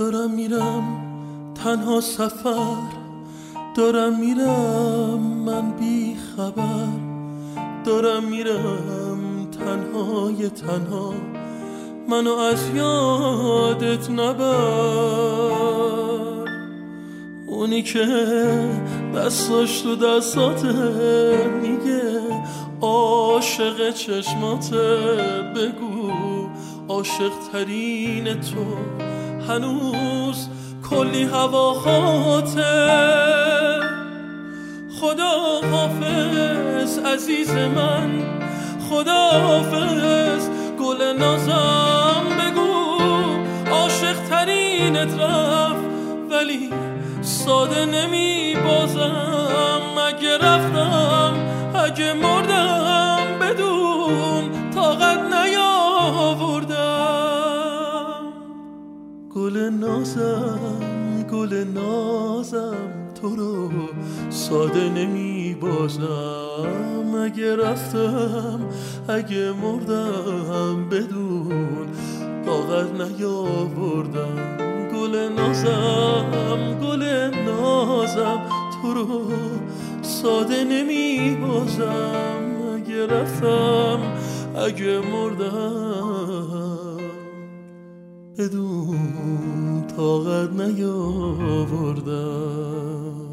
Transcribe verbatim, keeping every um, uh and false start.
دارم میرم تنها سفر، دارم میرم من بی خبر، دارم میرم تنهای تنها، منو از یادت نبر. اونی که دستاش تو دستاته میگه عاشق چشماته، بگو عاشق ترین تو هنوز کلی هواخاته. خدا حافظ عزیز من، خدا حافظ گل نازم، بگو عاشق ترینت رفت ولی ساده نمی بازم. اگه رفتم اگه مردم بدون طاقت نیاوردم. گل نازم گل نازم تو رو ساده نمی بازم. اگه رفتم اگه مردم بدون طاقت نیاوردم. گل نازم گل نازم تو رو ساده نمی بازم. اگه رفتم اگه مردم بدون طاقت نیاوردم.